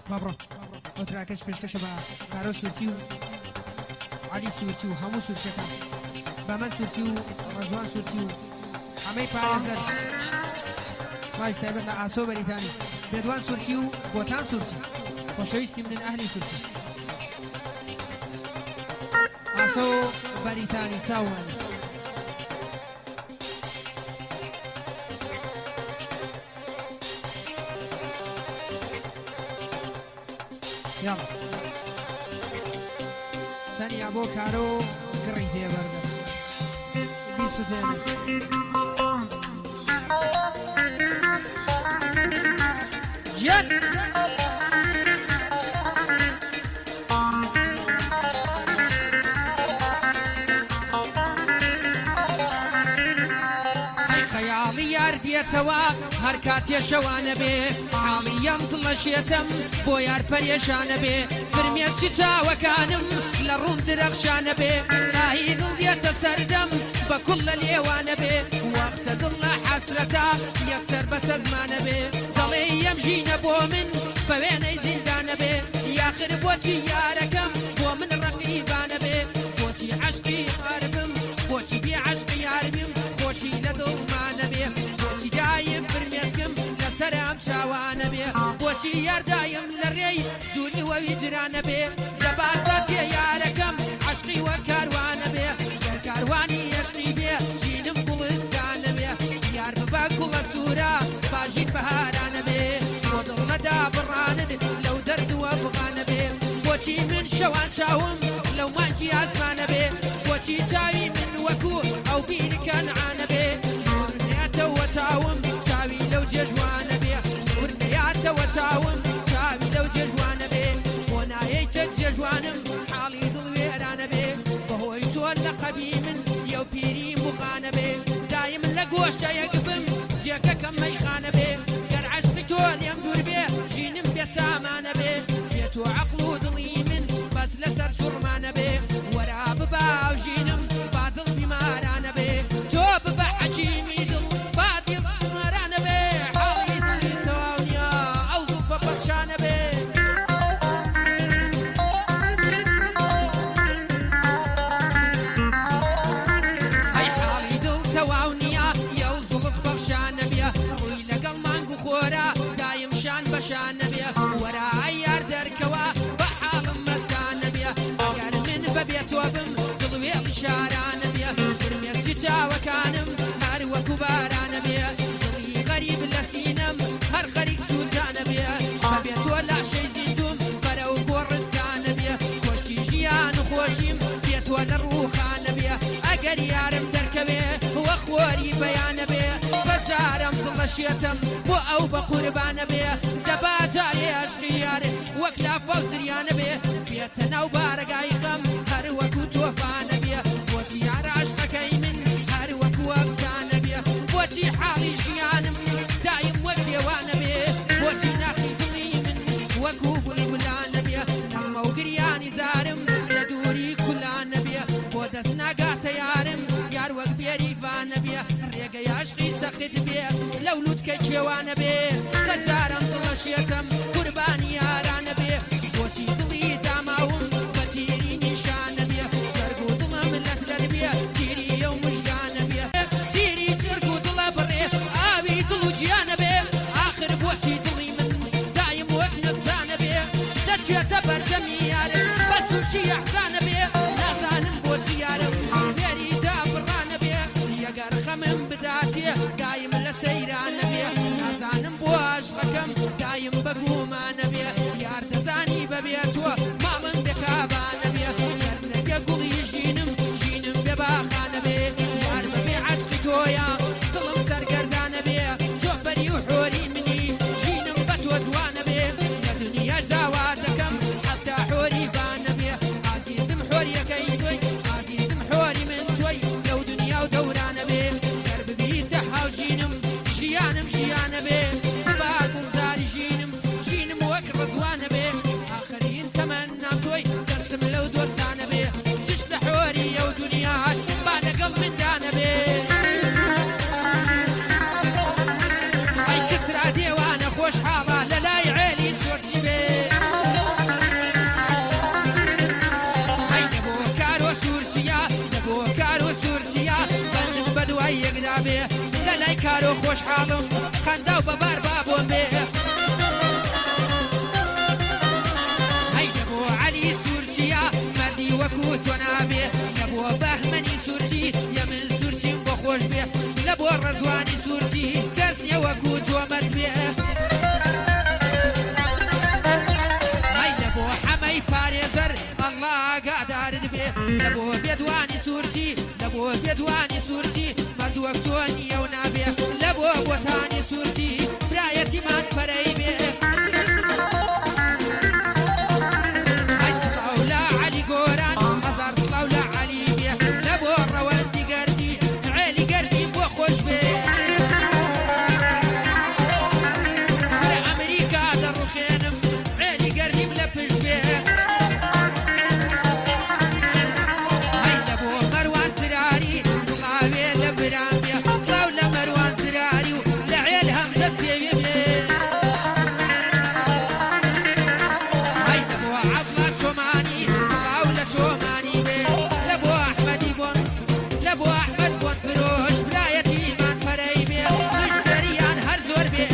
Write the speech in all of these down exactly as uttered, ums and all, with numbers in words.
بابڕۆ ئەو تراکەش پێشکەشە بە کارۆ سوورچی و عەلی سوورچی و هەموو سوورچەکان بەمە سوورچی و ڕەزوان سوورچی و هەمەی پارێزەر ماش تایبەت لە ئاسۆ بەریتانی بێدوان سوورچی و بۆتان سوورچی خۆشەویستی منن ئەهلی سوورچی ئاسۆ بەریتانی چاومانی يلا ثانية أبو كارو قريت يا بردة بيسو ثاني جد أي خيالي ياردي توا هركات يا شوانه بيه حاڵیم دڵەشێتم بۆ یار پەرێشانە بێ فرمێسی چاوەکانم لە ڕوون درەخشانە بێ ئاهی دڵ دێتە سەردەم بە کوڵ لە لێوانە بێ وەختە دڵ لە حەسرەتە یەکسەر بەسە زمانە بێ دەڵێ ئەم ژینە بۆ من بە وێنەی زیندانە بێ یاخر بۆچی یارەکەم بۆ من ڕەقیبانە بێ بۆچی عەشقی یاربم بۆچی بێ عەشقی یاربم خۆشی لە دڵمانە بێ بۆچی دایم فرمێسکم سرام شاوانە بێ بۆچی یاردایم لە ڕێی دووری وەوی جرانە بێ لە باسەتێ یارەکەم عەشقی وە کاروانە بێ گەر کاروانی عەشقی بێ ژینم گوڵستانە بێ یار ببە گوڵە سوورە باژین بەهارانە بێ بۆ دڵ نەدا بڕانت لەو دەردووە بغانە بێ بۆچی من شەوان چاوم لەو مانگی ئاسمانە بێ بۆچی چاوی من وەکو ئەو بیری کەنعانە بێ ورنێتەوە چاوم چاوی لەو جێژوانە وتاون شاوي لو جوانه بي وانا يتك جوانم حالي ضل ويرانه بي وهو يتولى قبي من يو بيري مخانه بي دايم لقوشتا يقبم جيكا كم ميخانه بي قر عشقي تول يمدور بي جينم بسامانه بي بيتو عقلو ضلي من بس لسر سرمانه بي ورا ببا وجينم باطل بمارانه بي تو ببا حجيمي ضل باطل بمارانه بي بشان بيا ورا عيار دركوا بحال مسان بيا قال من ببيت وبم قلبي الشاران بيا فرميت جتا وكانم هار وكباران بيا قلبي غريب لسينم هر خريق سلطان بيا ببيت ولا شي زيدوم فرو قرصان بيا خوشي جيان خوشيم بيت ولا روخان بيا اقر يارم دركبي واخوري بيان بيا سجارم ضلشيتم او بقربان بيه دبا جاري عشقي ياري وكلا فوزريان بيه بيتنا وبارقاي خم هر وكو توفان بيه بوتي عر عشقك من هر وكو افسان بيه بوتي حالي جيانم دايم وكيوان بيه بوتي ناخي دلي من وكو بلبلان بيه نما وقرياني زارم لدوري كلان بيه بودسنا قات يارم يار وك بيري فان بيه ريقا عشقي سخت بيه لولود كجوان بيه سجارم طلشيتم قرباني ياران بيه بوشي دلي داماهم بتيري نشان بيه جرقو دلم لثلر بيه تيري يوم مشقان بيه تيري جرقو دل بريه آبي دلو جيان بيه آخر بوشي دلي من دايم وقت نفسان بيه دجيت برجمي يارم بس وشي احسان بيه نازانم بوشي يارم فيري دابران بيه يقر خمم بداتي قايم لسيران بيه نازانم بواش ركم دايم بقومان بيه يار تزاني ببيتو مالن بكابان بيه يار يقول يجينم جينم بباخان بيه يار ببي عسقي تويا ظلم سرقردان بيه جوبري وحوري مني جينم بتوزوان بيه يا دنيا زواتكم حتى حوري بان بيه عزيزم حوري كيدوي عزيزم حوري من توي لو دنيا ودوران بيه يار ببي تحاو جينم جيانم جيان بيه باكم زاري جينم جينم وك خوش حالم خندا و ببار بابم بێ هەی لەبۆ عەلی سوورچیە مەردی وەکو تۆ نابێ لەبۆ بەهمەنی سوورچی یە من سوورچیم بۆ خۆش بێ لەبۆ ڕەزوانی سوورچی کەس نییە وەکو تۆ مەرد بێ هەی لەبۆ حەمەی پارێزەر ئەڵڵا ئاگادارت بێ لەبۆ بێدوانی سوورچی لەبۆ بێدوانی سوورچی مەرد وەک تۆ نییە و نابێ لەبۆ بۆتانی سوورچی برایەتیمان پەرەی بێ ئەی سڵاو لە عەلی گۆران هەزار سڵاو لە عەلی بێ لەبۆ ڕەوەندی گەردی عێلی گەردیم بۆ خۆش بێ لە ئەمریکا دەڕوخێنم عێلی گەردیم لە پشت بێ هەی لەبۆ مەروان زراری سڵاوێ لە برام بێ سڵاو لە مەروان زراری و لە عێل هەمزە سێوێ بێ هەی لەبۆ عەبڵات چۆمانی سڵاو لە چۆمانی بێ لەبۆ ئەحمەدی بۆن لەبۆ ئەحمەد بۆن فرۆش برایەتیمان پەرەی بێ مشتەریان هەر زۆر بێ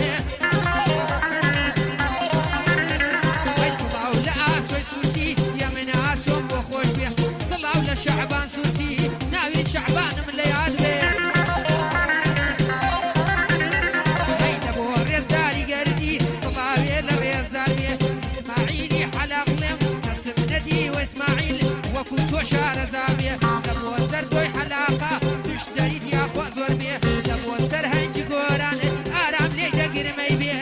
هەی سڵاو لە ئاسۆی سوورچی یە من ئاسۆم بۆ خۆش بێ سڵاو لە شەعبان سوورچی ناوی شەعبانم لە یاد بێ هەی لەبۆ ڕێزداری گەردی سڵاوێ لە ڕێزدار بێ ئیسماعیلی حەلاقڵێم کەسم نەدی و ئیسماعیل وەکو تۆ شارەزا بێ لەبۆ سەر تۆی حەلاقە مشتەریت یاخوا زۆر بێ لەبۆ سەر هەنجی گۆران ئارام لێ دەگرمەی بێ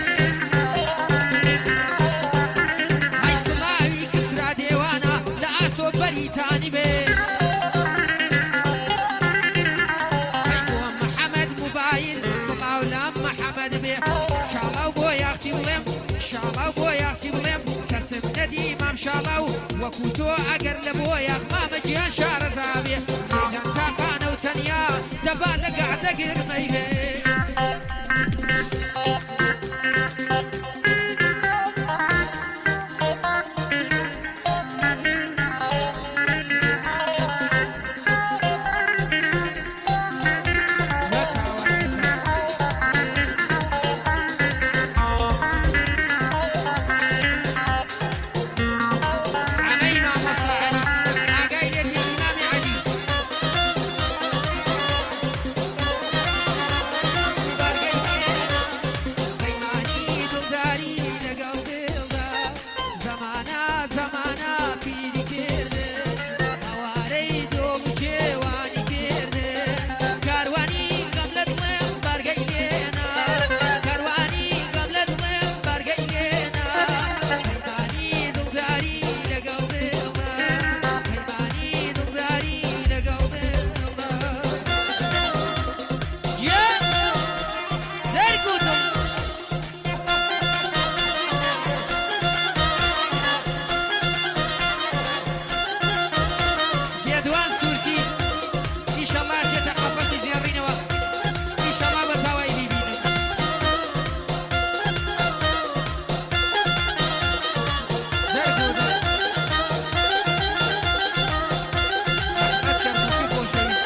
هەی سڵاوی کسرا دێوانە لە ئاسۆ بەریتانی بێ هەی بۆ محەمەد موبایل سڵاو لە محەمەد بێ شاڵاو بۆ یاختی بڵێم شاڵاو بۆ یاختی بڵێم کەسم نەدی مام شاڵاو وەکو تۆ ئەگەر لە بۆ یاخ مامە گیان شارەزا بێ لەم تاقانە و تەنیا دەبا لە گەعدە گرمەی بێ عمەی مامۆستا عەلی ئاگای لێت بێ ئیمامی عەلی بارگەی پەیمانی دڵداری لەگەڵ دڵدا زەمانە زەمانە پیری کردن هەوارەی دۆ بچێوانی کردن کاروانی غەم لە دڵێم بارگەی لێنا کاروانی غەم لە دڵێم بارگەی لێنا پەیمانی دڵداری لەگەڵ دڵدا پەیمانی دڵداری لەگەڵ دڵدا یە دەرگوتم بێدوان سوورچی ئیشەڵا چێتە قەفەسی زێڕینەوە ئیشەڵا بە چاوای بیبینم دەرگوتم ئەحمەد کەرکووکی خۆشەویست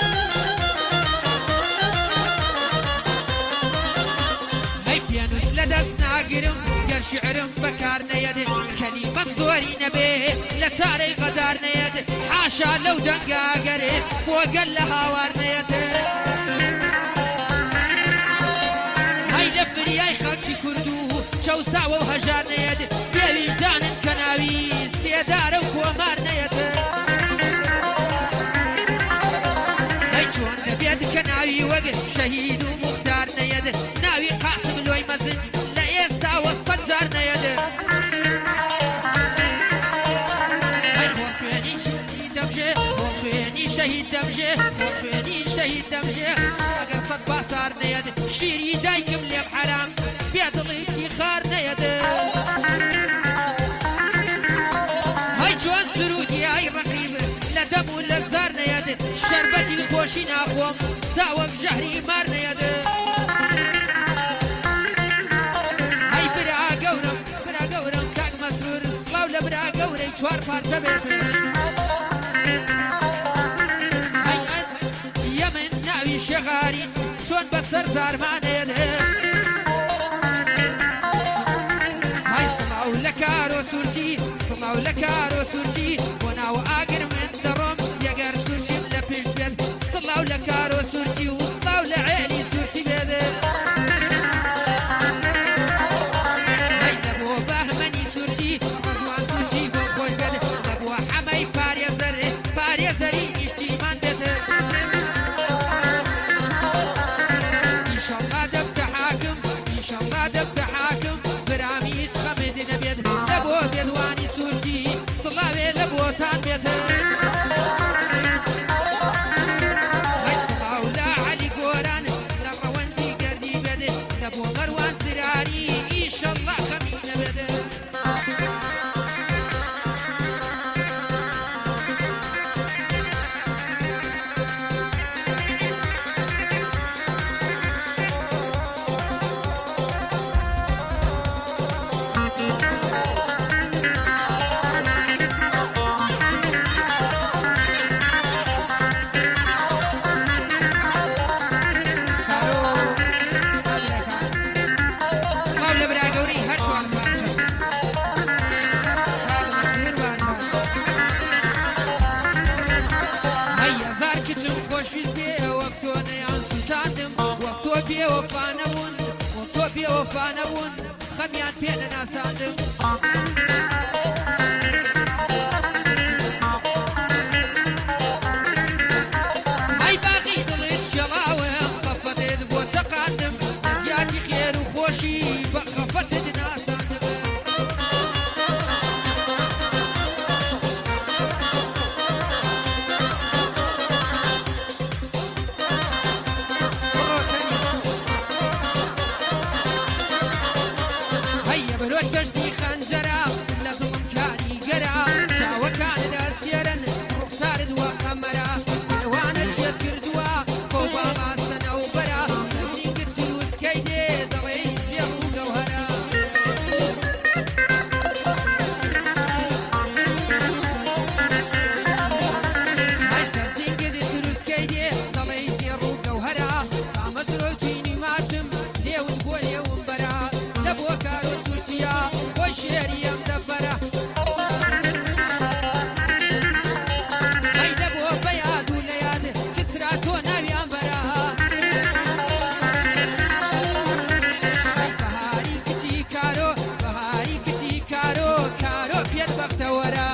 هەی پێنووس لە دەست ناگرم گەر شیعرم بەکار نەیەدێ کەلیمەم زۆری نەبێ لە چارەی قەدار نەیەدێ حاشا لەو دەنگاگەرێ بۆ گەل لە هاوار نەیەتێ هەی لە فریای خەڵکی کورد و چەوساوە و هەژار نەیەدێ پێویژدانن کە ناوی سێدارە و کۆمار نەیەتێ هەی چۆن دەبێت کە ناوی وەک شەهید و موختار نەیەدێ ناوی قاسم لۆی مەزن لە ئێستاوە سەد جار نەیەدێ هەی خۆ خوێنی شەهید دەمژێ خۆ خوێنی شەهید دەمژێ خۆ خوێنی شەهید دەمژێ ئەگەر سەد باسار نەیەدێ شیری دایکم لێم حرام بێدڵی خار نەیەدێ هەی چۆن سرودی ئای ڕەقیب لە دەم و لە زار نەیەدێ شەربەتی خۆشی ناخۆم تاوەک ژەهری مار نەیەدێ هەی برا گەورم برا گەورم کاک مەسرور سڵاو لە برا گەورەی چوار پارچە بێت هەی ئەن یە من ناوی شێغاری چۆن بە لەسەر زارمانێنێ های سڵاو لە کارۆ سوورچی سڵاو لە کارۆ سوورچی بۆ ناو ئاگر من دەڕۆم یەگەر سوورچیم لە پێش بێت سڵاو لە کارۆ سوورچی و سڵاو لە عێلی سوورچی بێدێ های لەبۆ بەهمەنی سوورچی ڕەزوان سوورچی بۆ خۆش بێت لەبۆ حەمەی پارێزەر پارێزەری نیشتیمان بێت ئینشەڵڵا دەبتە حاکم ئینشەڵڵا دەبتە حاکم برامی هیچ خەمت نەبێت لەبۆ بێدوانی سوورچی سڵاوێ لە بۆتان بێت های سڵاو لە عەلی گۆران لە ڕەوەندی گەردی بێدێ لەبۆ مەروان زراری ئینشەڵڵا خەمی نەبێت وفانەبوون خەمیان پێ نەناساندم ئەی باقی دڵت جەڵاوە خەفەتت بۆ چەقاندم لە زیادی خێر و خۆشی بە خەفەتت ناساندم بەرۆ چەشنی خەنجەرە لە دڵم کاریگەرە چاوەکانت ئەسێرن ڕوخسارت وە قەمەرە لەوانە شێت کردووە بۆ باڵاستە نەوبەرە سەرسینگت دروستکەی دێ دەڵێ جێڵ و گەوهەرە های سەرسینگت دروستکەی دێ دەڵێ جێڵ و گەوهەرە تامە درۆ توینی ماچم لێوت بۆ لێوم بەرە لە بۆ کارۆ بۆ شێریم دەفەرە ئەی لەبۆ بە یاد و لە یاد کسرا تۆ ناویان بەرە ئەی بەهاری کچی کارۆ بەهاری کچی کارۆ کارۆ پێت بەختەوەرە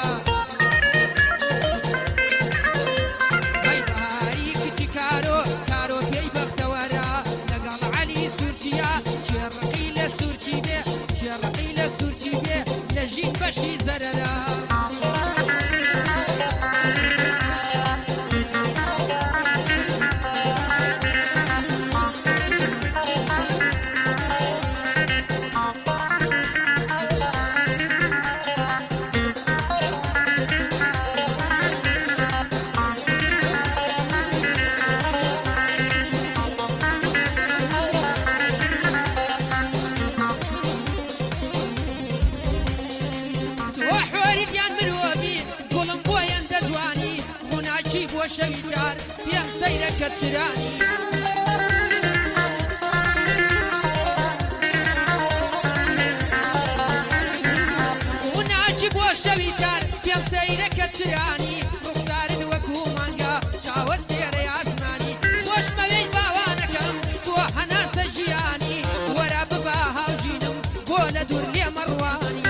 ئەی بەهاری کچی کارۆ کارۆ پێی بەختەوەرە لەگەڵ عەلی سوورچیە شێڕقی لە سوورچی بێ شێڕقی لە سوورچی بێ لە ژین بەشی زەرەرە بۆ شەوی جار پێم سەیرە کە چرانی و ناچی بۆ شەوی جار پێم سەیرە کە چرانی ڕوخسارت وەکو مانگا چاوە سێرەی ئاسمانی خۆش مەوەی باوانەکەم تۆ هەناسە ژیانی وەرە ببا هاوژینم بۆ لە دوور لێ مەڕوانی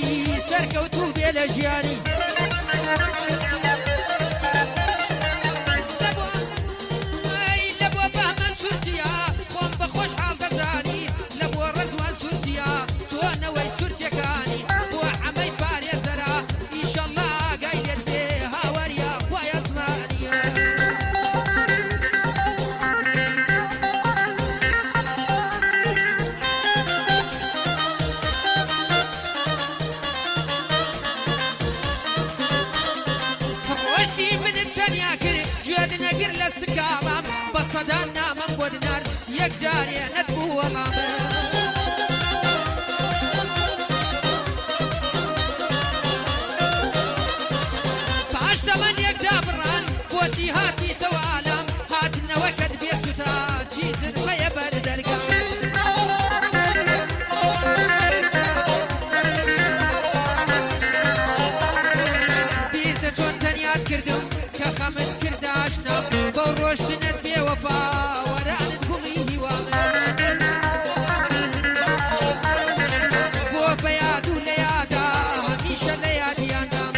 سەرکەوتوو بێ لە ژیانی گر لە سکاڵام بە سەدان نامەم بۆ دنار یەک جارێ نەتبوو وەڵامە پاش تەمەن یەکدا بڕان بۆچی هاتیتەوە ئالام هاتنەوەکەت بێ سوتا چیتر هەیە بەردەرگا بیردە چۆن تەنیات کردم کە خەمت کردە ئاشنا بەو ڕۆشتنت بێ وەفا وەرانت گوڵی هیوامە بۆ بە یاد و لە یادا هەمیشە لە یادیاندام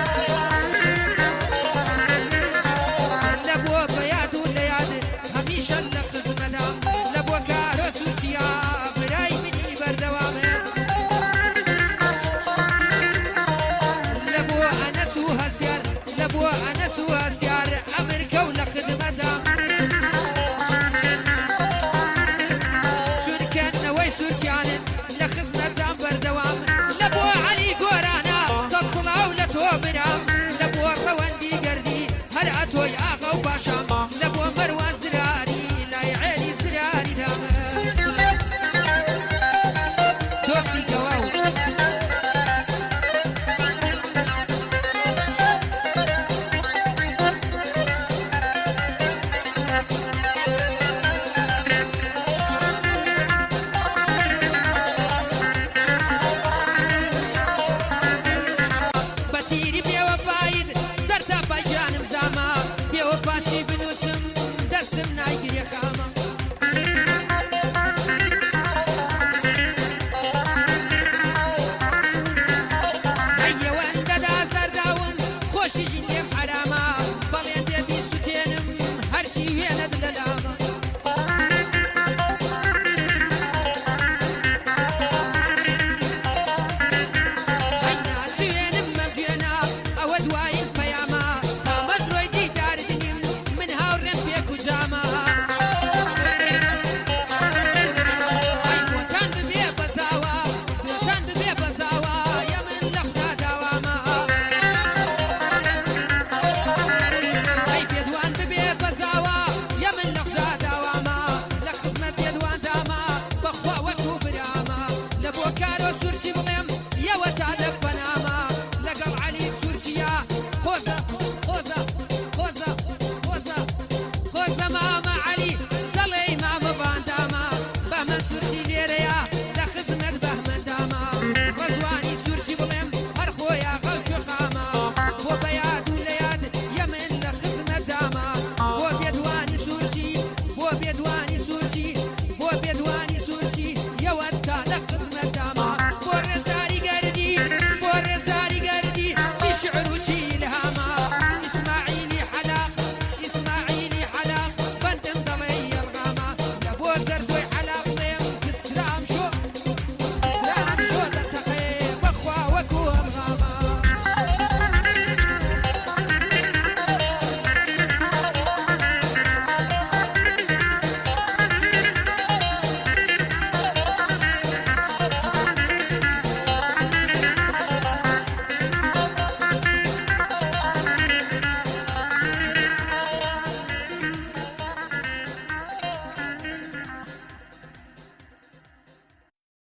لە بۆ بە یاد و لە یاد هەمیشە لە خزمەدام لە بۆ کارۆ سوچیا برای منی بەردەوامە لە بۆ ئەنەس و هەسیار لە بۆ ئەنەس و هەسیار ئەمریکە و لە خزمەدام چونکەنەوەی سوچیانن لە خزمەتدام بەردەوام لە بۆ عەلی گۆرانە سەد سڵاو لە تۆ برام لە بۆ ڕەوەندی گەردی هەر ئەتۆی ئاغا و پاشام